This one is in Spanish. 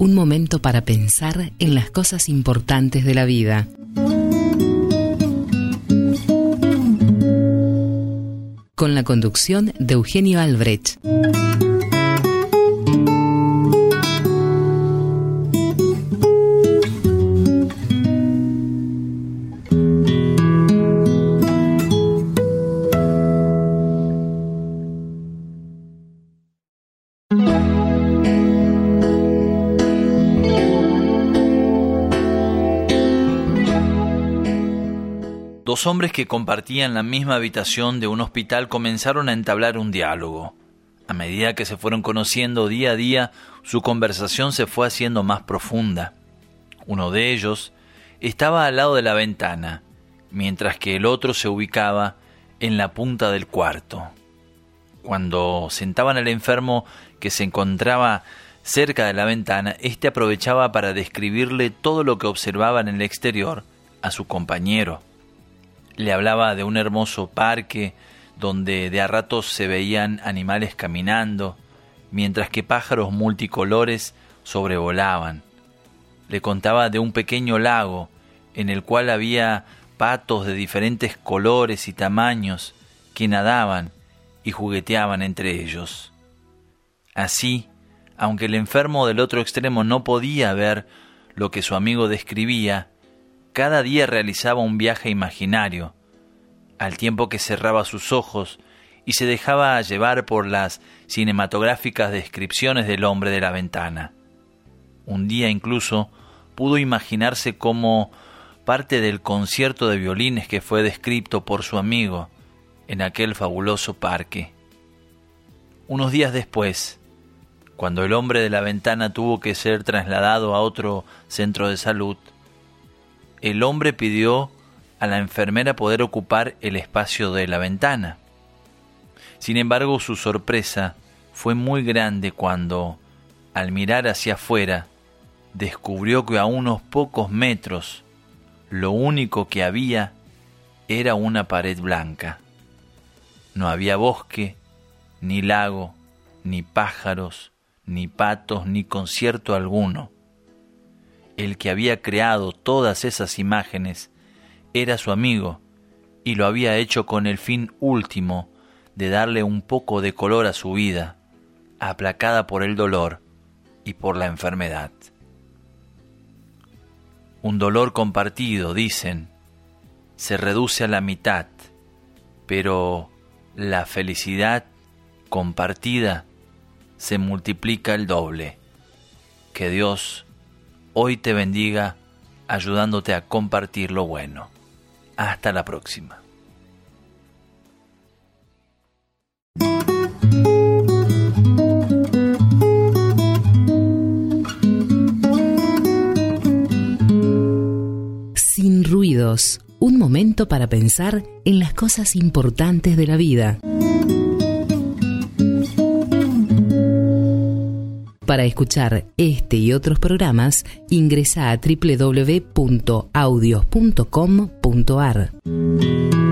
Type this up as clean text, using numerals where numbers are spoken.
Un momento para pensar en las cosas importantes de la vida. Con la conducción de Eugenio Albrecht. Dos hombres que compartían la misma habitación de un hospital comenzaron a entablar un diálogo. A medida que se fueron conociendo día a día, su conversación se fue haciendo más profunda. Uno de ellos estaba al lado de la ventana, mientras que el otro se ubicaba en la punta del cuarto. Cuando sentaban al enfermo que se encontraba cerca de la ventana, éste aprovechaba para describirle todo lo que observaba en el exterior a su compañero. Le hablaba de un hermoso parque donde de a ratos se veían animales caminando, mientras que pájaros multicolores sobrevolaban. Le contaba de un pequeño lago en el cual había patos de diferentes colores y tamaños que nadaban y jugueteaban entre ellos. Así, aunque el enfermo del otro extremo no podía ver lo que su amigo describía, cada día realizaba un viaje imaginario, al tiempo que cerraba sus ojos y se dejaba llevar por las cinematográficas descripciones del hombre de la ventana. Un día incluso pudo imaginarse como parte del concierto de violines que fue descrito por su amigo en aquel fabuloso parque. Unos días después, cuando el hombre de la ventana tuvo que ser trasladado a otro centro de salud, el hombre pidió a la enfermera poder ocupar el espacio de la ventana. Sin embargo, su sorpresa fue muy grande cuando, al mirar hacia afuera, descubrió que a unos pocos metros, lo único que había era una pared blanca. No había bosque, ni lago, ni pájaros, ni patos, ni concierto alguno. El que había creado todas esas imágenes era su amigo, y lo había hecho con el fin último de darle un poco de color a su vida, aplacada por el dolor y por la enfermedad. Un dolor compartido, dicen, se reduce a la mitad, pero la felicidad compartida se multiplica el doble. Que Dios hoy te bendiga ayudándote a compartir lo bueno. Hasta la próxima. Sin ruidos, un momento para pensar en las cosas importantes de la vida. Para escuchar este y otros programas, ingresa a www.audios.com.ar.